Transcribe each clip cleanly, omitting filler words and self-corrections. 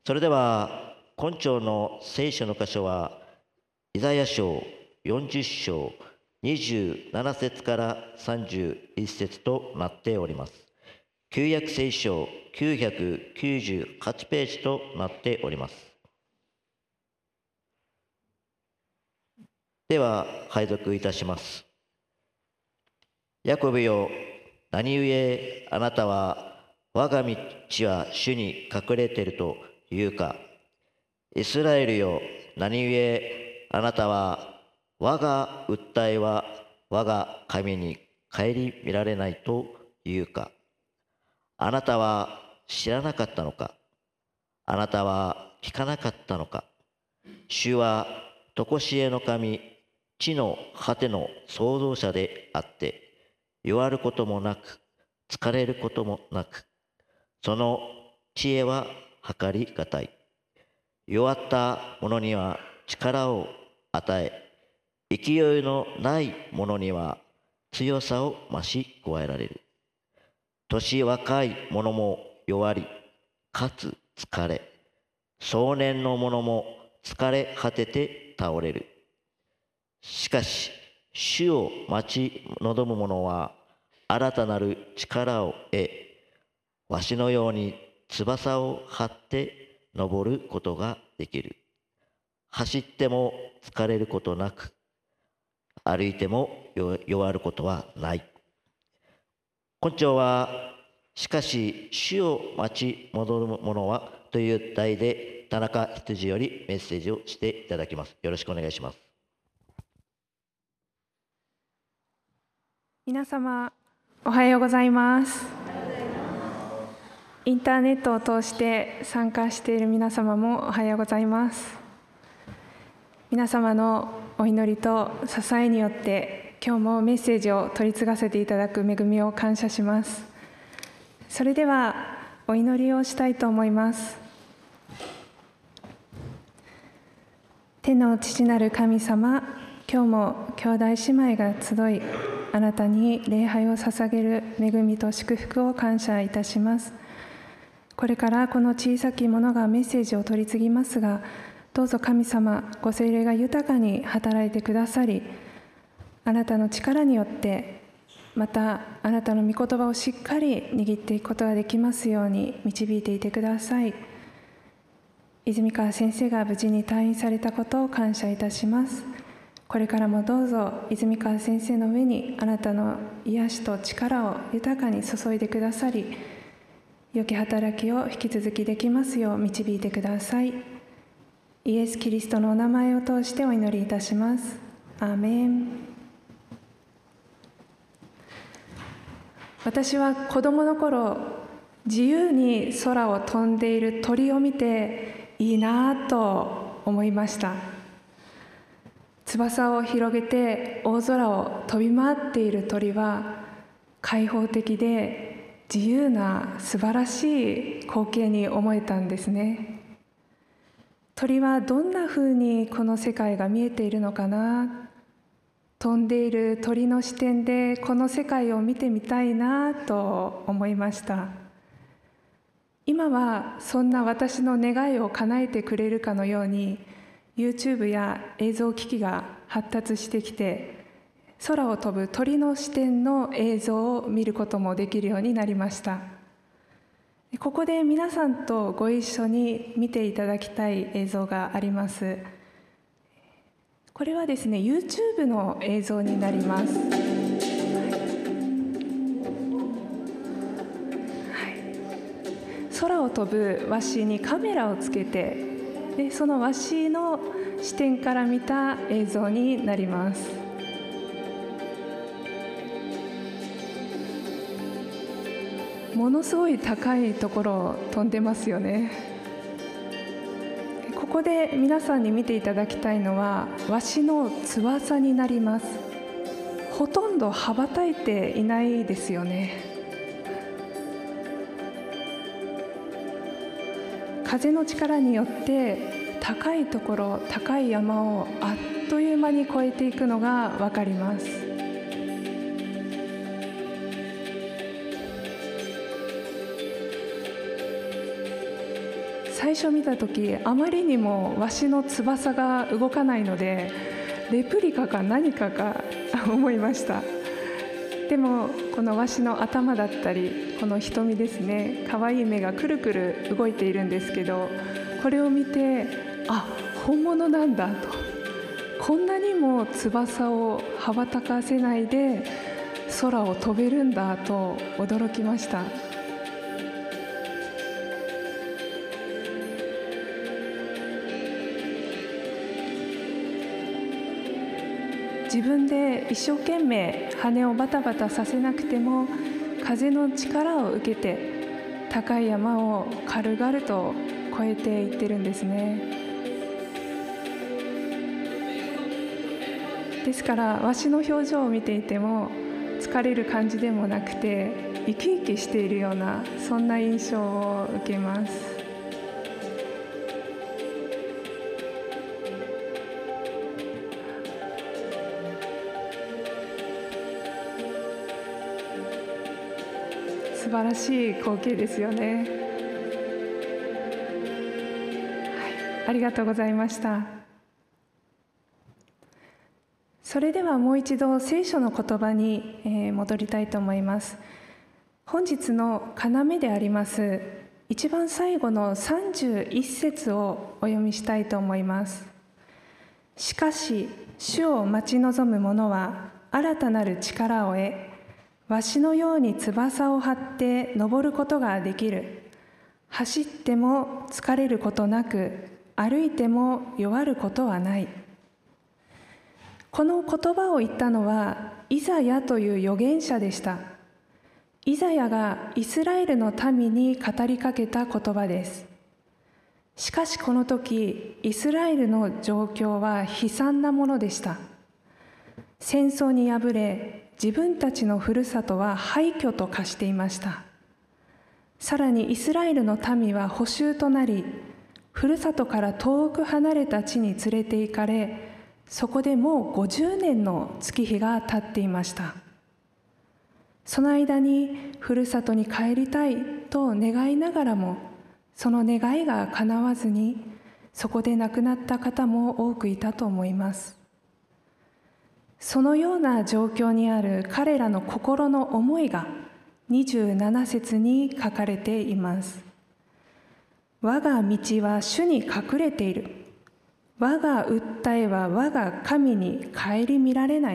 それでは今朝の聖書の箇所はイザヤ書40章27節から31節となっております。旧約聖書998ページとなっております。では拝読いたします。ヤコブよ、何故あなたは我が道は主に隠れているというか。イスラエルよ、何故あなたは我が訴えは我が神に顧みられないというか。あなたは知らなかったのか。あなたは聞かなかったのか。主は常しえの神、地の果ての創造者であって、弱ることもなく、疲れることもなく、その知恵は計りがたい。弱った者には力を与え、勢いのない者には強さを増し加えられる。年若い者も弱り、かつ疲れ、壮年の者も疲れ果てて倒れる。しかし、主を待ち望む者は新たなる力を得、わしのように翼を張って登ることができる。走っても疲れることなく、歩いても弱ることはない。今朝は、しかし主を待ち戻る者はという題で、田中羊よりメッセージをしていただきます。よろしくお願いします。 皆様、おはようございます。インターネットを通して参加している皆様もおはようございます。皆様のお祈りと支えによって今日もメッセージを取り継がせていただく恵みを感謝します。それではお祈りをしたいと思います。天の父なる神様、今日も兄弟姉妹が集い、あなたに礼拝を捧げる恵みと祝福を感謝いたします。これからこの小さき者がメッセージを取り次ぎますが、どうぞ神様、ご聖霊が豊かに働いてくださり、あなたの力によって、またあなたの御言葉をしっかり握っていくことができますように導いていてください。泉川先生が無事に退院されたことを感謝いたします。これからもどうぞ泉川先生の上にあなたの癒しと力を豊かに注いでくださり、良き働きを引き続きできますよう導いてください。イエス・キリストのお名前を通してお祈りいたします。アーメン。私は子供の頃、自由に空を飛んでいる鳥を見ていいなと思いました。翼を広げて大空を飛び回っている鳥は開放的で自由な素晴らしい光景に思えたんですね。鳥はどんなふうにこの世界が見えているのかな。飛んでいる鳥の視点でこの世界を見てみたいなと思いました。今はそんな私の願いを叶えてくれるかのようにYouTube や映像機器が発達してきて、空を飛ぶ鳥の視点の映像を見ることもできるようになりました。ここで皆さんとご一緒に見ていただきたい映像があります。これはですね、YouTube の映像になります。空を飛ぶワシにカメラをつけて、でそのワシの視点から見た映像になります。ものすごい高いところを飛んでますよね。ここで皆さんに見ていただきたいのはワシの翼になります。ほとんど羽ばたいていないですよね。風の力によって高いところ、高い山をあっという間に越えていくのが分かります。 最初見た時あまりにもワシの翼が動かないのでレプリカか何かか思いました。でもこのワシの頭だったりこの瞳ですね、可愛い目がくるくる動いているんですけど、これを見て本物なんだと、こんなにも翼を羽ばたかせないで空を飛べるんだと驚きました。自分で一生懸命羽をバタバタさせなくても風の力を受けて高い山を軽々と越えていってるんですね。ですからわしの表情を見ていても疲れる感じでもなくて生き生きしているようなそんな印象を受けます。素晴らしい光景ですよね。ありがとうございました。それではもう一度聖書の言葉に戻りたいと思います。本日の要であります一番最後の31節をお読みしたいと思います。しかし主を待ち望む者は新たなる力を得、わしのように翼を張って登ることができる。走っても疲れることなく、歩いても弱ることはない。この言葉を言ったのはイザヤという預言者でした。イザヤがイスラエルの民に語りかけた言葉です。しかしこの時、イスラエルの状況は悲惨なものでした。戦争に敗れ、自分たちのふるさとは廃墟と化していました。さらにイスラエルの民は捕囚となり、ふるさとから遠く離れた地に連れて行かれ、そこでもう50年の月日が経っていました。その間にふるさとに帰りたいと願いながらも、その願いが叶わずに、そこで亡くなった方も多くいたと思います。そのような状況にある彼らの心の思いが27節に書かれています。我が道は主に隠れている。我が訴えは我が神に顧みられない。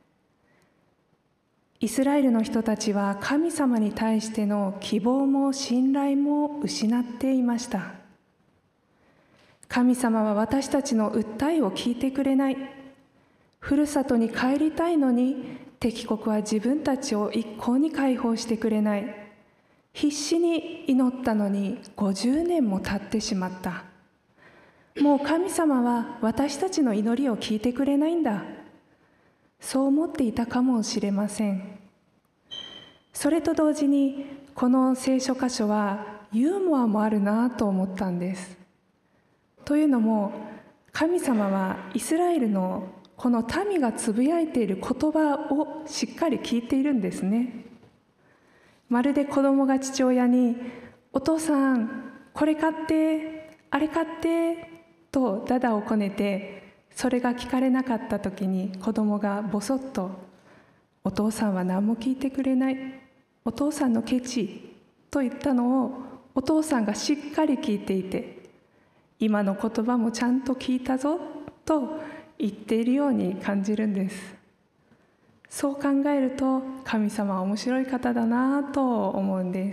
イスラエルの人たちは神様に対しての希望も信頼も失っていました。神様は私たちの訴えを聞いてくれない。ふるさとに帰りたいのに敵国は自分たちを一向に解放してくれない。必死に祈ったのに50年も経ってしまった。もう神様は私たちの祈りを聞いてくれないんだ。そう思っていたかもしれません。それと同時にこの聖書箇所はユーモアもあるなと思ったんです。というのも神様はイスラエルのこの民がつぶやいている言葉をしっかり聞いているんですね。まるで子供が父親にお父さんこれ買ってあれ買ってとダダをこねて、それが聞かれなかった時に子供がボソッとお父さんは何も聞いてくれない、お父さんのケチと言ったのをお父さんがしっかり聞いていて、今の言葉もちゃんと聞いたぞと言っているように感じるんです。そう考えると神様は面白い方だなと思うんです。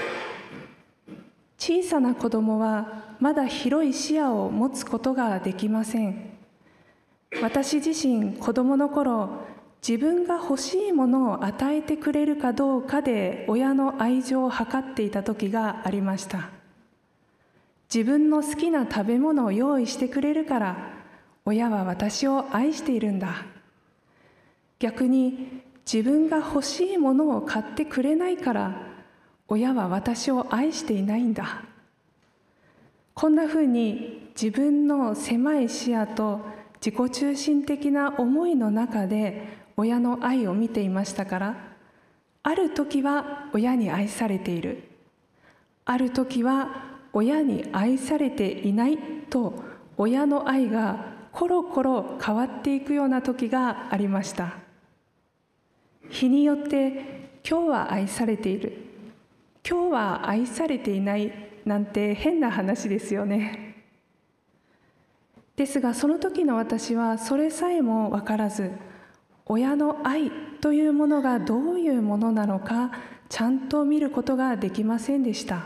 小さな子供はまだ広い視野を持つことができません。私自身子供の頃、自分が欲しいものを与えてくれるかどうかで親の愛情を測っていた時がありました。自分の好きな食べ物を用意してくれるから親は私を愛しているんだ。逆に自分が欲しいものを買ってくれないから親は私を愛していないんだ。こんなふうに自分の狭い視野と自己中心的な思いの中で親の愛を見ていましたから、ある時は親に愛されている、ある時は親に愛されていないと親の愛がコロコロ変わっていくような時がありました。日によって今日は愛されている、今日は愛されていないなんて変な話ですよね。ですがその時の私はそれさえも分からず、親の愛というものがどういうものなのかちゃんと見ることができませんでした。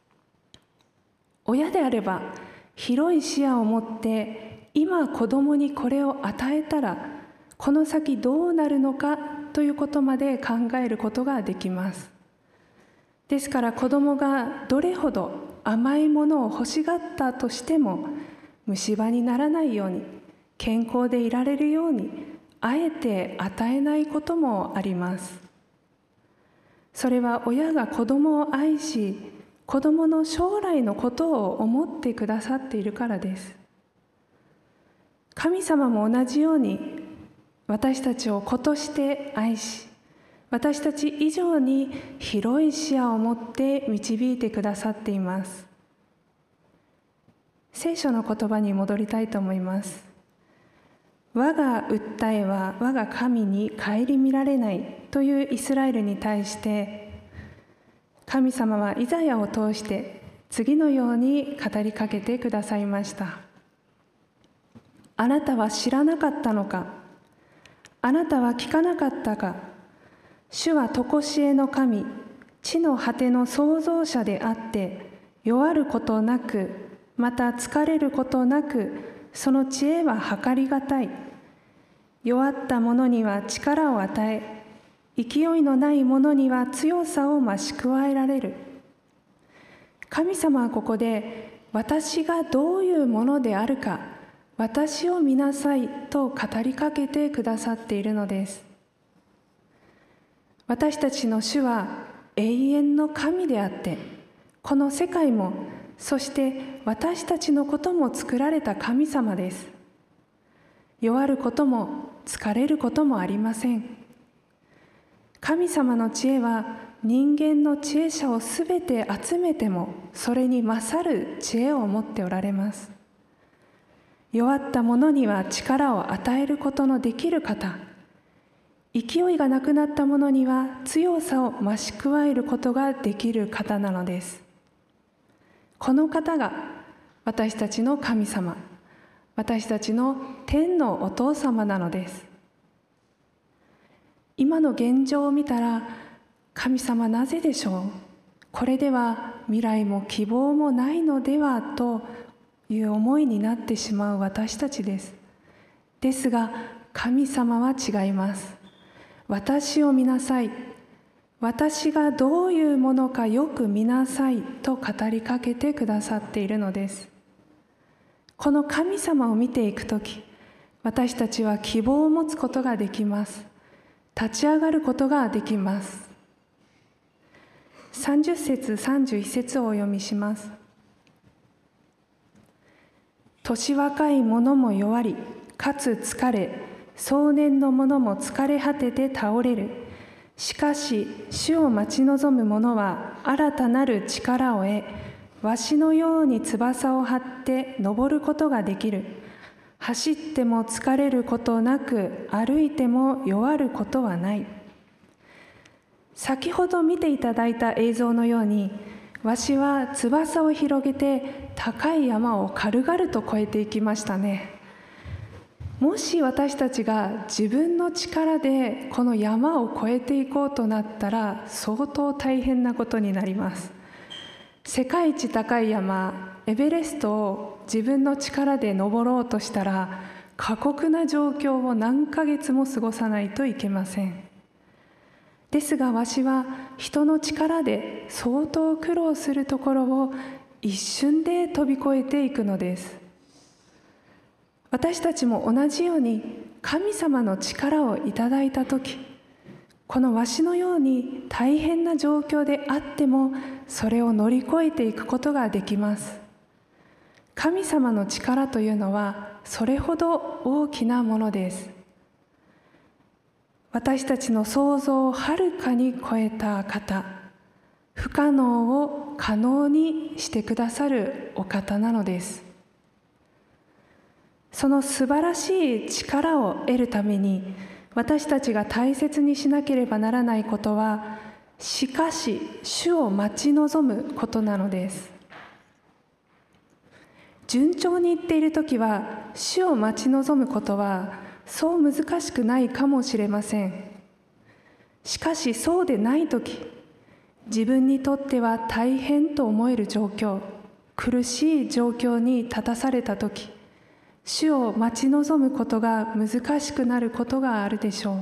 親であれば広い視野を持って今子供にこれを与えたらこの先どうなるのかということまで考えることができます。ですから子供がどれほど甘いものを欲しがったとしても虫歯にならないように健康でいられるようにあえて与えないこともあります。それは親が子供を愛し子供の将来のことを思ってくださっているからです。神様も同じように私たちを子として愛し、私たち以上に広い視野を持って導いてくださっています。聖書の言葉に戻りたいと思います。我が訴えは我が神に顧みられないというイスラエルに対して神様はイザヤを通して次のように語りかけてくださいました。あなたは知らなかったのか、あなたは聞かなかったか。主は常しえの神、地の果ての創造者であって弱ることなく、また疲れることなく、その知恵は計りがたい。弱った者には力を与え、勢いのない者には強さを増し加えられる。神様はここで私がどういうものであるか、私を見なさいと語りかけてくださっているのです。私たちの主は永遠の神であって、この世界もそして私たちのことも作られた神様です。弱ることも疲れることもありません。神様の知恵は人間の知恵者をすべて集めてもそれに勝る知恵を持っておられます。弱った者には力を与えることのできる方、勢いがなくなった者には強さを増し加えることができる方なのです。この方が私たちの神様、私たちの天のお父様なのです。今の現状を見たら、神様なぜでしょう、これでは未来も希望もないのではという思いになってしまう私たちです。ですが神様は違います。私を見なさい、私がどういうものかよく見なさいと語りかけてくださっているのです。この神様を見ていくとき、私たちは希望を持つことができます。立ち上がることができます。30節31節をお読みします。年若い者も弱り、かつ疲れ、壮年の者も疲れ果てて倒れる。しかし主を待ち望む者は新たなる力を得、わしのように翼を張って登ることができる。走っても疲れることなく、歩いても弱ることはない。先ほど見ていただいた映像のように、わしは翼を広げて高い山を軽々と越えていきましたね。もし私たちが自分の力でこの山を越えていこうとなったら相当大変なことになります。世界一高い山エベレストを自分の力で登ろうとしたら過酷な状況を何ヶ月も過ごさないといけません。ですがわしは人の力で相当苦労するところを一瞬で飛び越えていくのです。私たちも同じように神様の力をいただいたとき、このわしのように大変な状況であってもそれを乗り越えていくことができます。神様の力というのはそれほど大きなものです。私たちの想像をはるかに超えた方、 不可能を可能にしてくださるお方なのです。その素晴らしい力を得るために、私たちが大切にしなければならないことは、しかし主を待ち望むことなのです。順調にいっているときは、主を待ち望むことはそう難しくないかもしれません。しかしそうでないとき、自分にとっては大変と思える状況、苦しい状況に立たされたとき、主を待ち望むことが難しくなることがあるでしょう。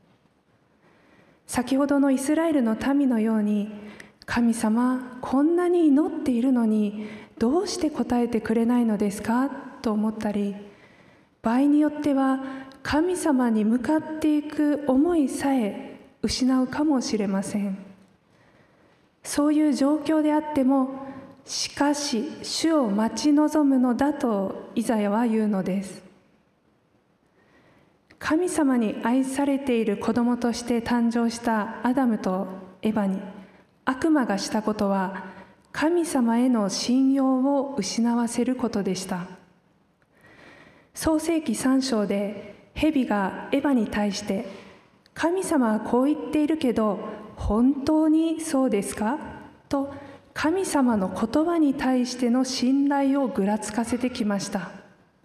先ほどのイスラエルの民のように、神様、こんなに祈っているのにどうして答えてくれないのですかと思ったり、場合によっては神様に向かっていく思いさえ失うかもしれません。そういう状況であっても、しかし主を待ち望むのだとイザヤは言うのです。神様に愛されている子供として誕生したアダムとエヴァに悪魔がしたことは、神様への信用を失わせることでした。創世記3章で蛇がエヴァに対して、神様はこう言っているけど本当にそうですかと、神様の言葉に対しての信頼をぐらつかせてきました。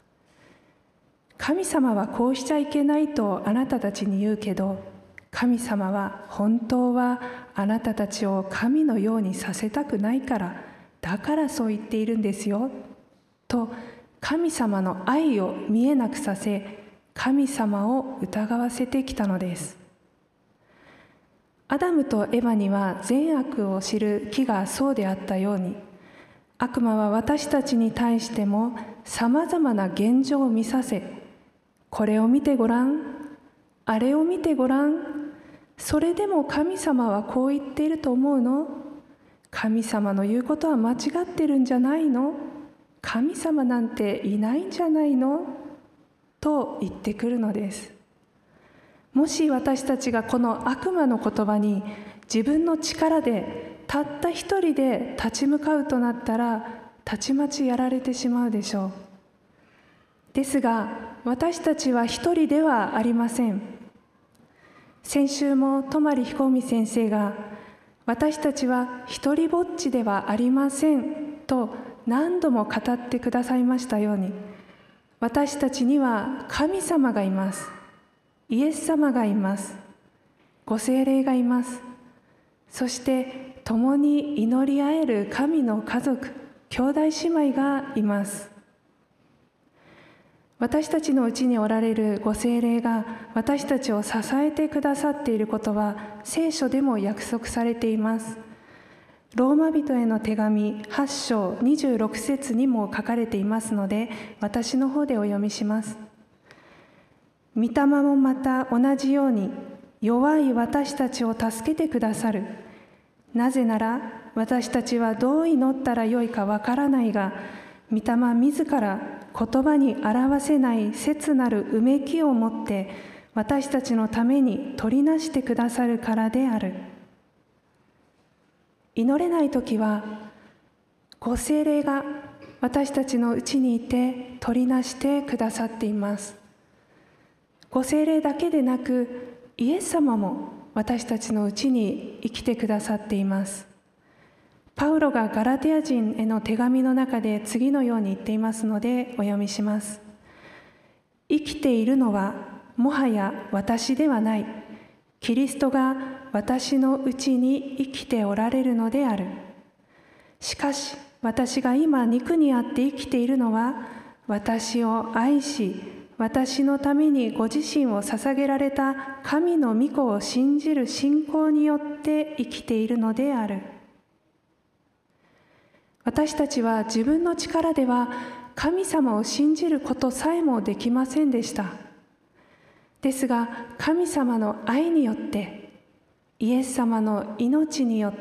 神様はこうしちゃいけないとあなたたちに言うけど、神様は本当はあなたたちを神のようにさせたくないから、だからそう言っているんですよと、神様の愛を見えなくさせ、神様を疑わせてきたのです。アダムとエヴァには善悪を知る木がそうであったように、悪魔は私たちに対してもさまざまな現状を見させ、これを見てごらん、あれを見てごらん、それでも神様はこう言っていると思うの？神様の言うことは間違ってるんじゃないの？神様なんていないんじゃないの？と言ってくるのです。もし私たちがこの悪魔の言葉に自分の力でたった一人で立ち向かうとなったら、たちまちやられてしまうでしょう。ですが私たちは一人ではありません。先週も泊彦美先生が、私たちは一人ぼっちではありませんと何度も語ってくださいましたように、私たちには神様がいます。イエス様がいます。ご聖霊がいます。そして共に祈り合える神の家族、兄弟姉妹がいます。私たちのうちにおられるご聖霊が私たちを支えてくださっていることは聖書でも約束されています。ローマ人への手紙8章26節にも書かれていますので、私の方でお読みします。御霊もまた同じように弱い私たちを助けてくださる。なぜなら私たちはどう祈ったらよいかわからないが、御霊自ら言葉に表せない切なるうめきを持って私たちのために取りなしてくださるからである。祈れないときはご聖霊が私たちのうちにいて取りなしてくださっています。ご聖霊だけでなくイエス様も私たちのうちに生きてくださっています。パウロがガラテヤ人への手紙の中で次のように言っていますのでお読みします。生きているのはもはや私ではない。キリストが私のうちに生きておられるのである。しかし私が今肉にあって生きているのは、私を愛し私のためにご自身を捧げられた神の御子を信じる信仰によって生きているのである。私たちは自分の力では神様を信じることさえもできませんでした。ですが神様の愛によって、イエス様の命によって、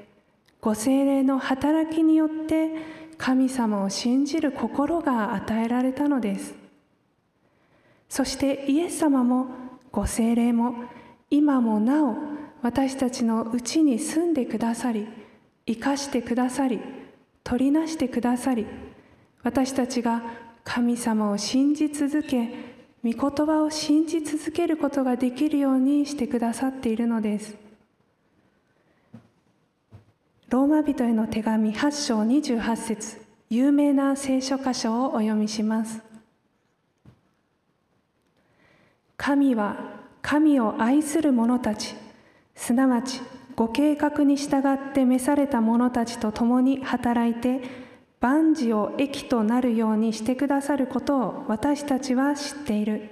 ご聖霊の働きによって神様を信じる心が与えられたのです。そしてイエス様もご聖霊も今もなお私たちのうちに住んでくださり、 生かしてくださり、取りなしてくださり、私たちが神様を信じ続け、御言葉を信じ続けることができるようにしてくださっているのです。ローマ人への手紙8章28節、有名な聖書箇所をお読みします。神は神を愛する者たち、すなわちご計画に従って召された者たちと共に働いて、万事を益となるようにしてくださることを私たちは知っている。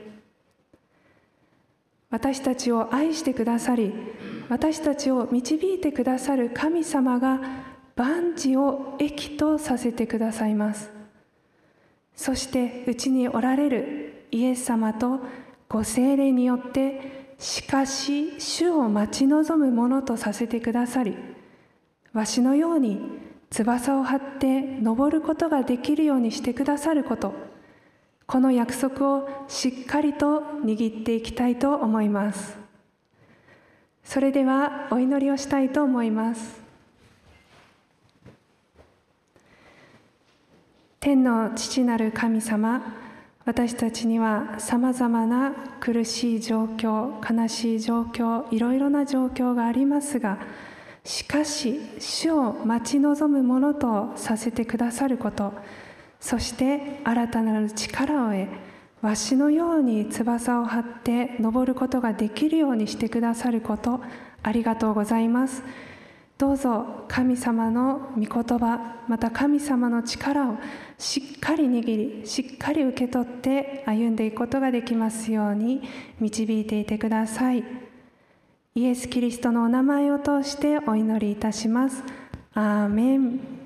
私たちを愛してくださり、私たちを導いてくださる神様が万事を益とさせてくださいます。そしてうちにおられるイエス様とご聖霊によって、しかし主を待ち望むものとさせてくださり、わしのように翼を張って登ることができるようにしてくださること、この約束をしっかりと握っていきたいと思います。それではお祈りをしたいと思います。天の父なる神様、私たちにはさまざまな苦しい状況、悲しい状況、いろいろな状況がありますが、しかし主を待ち望むものとさせてくださること、そして新たなる力を得、わしのように翼を張って登ることができるようにしてくださること、ありがとうございます。どうぞ神様の御言葉、また神様の力をしっかり握り、しっかり受け取って歩んでいくことができますように導いていてください。イエス・キリストのお名前を通してお祈りいたします。アーメン。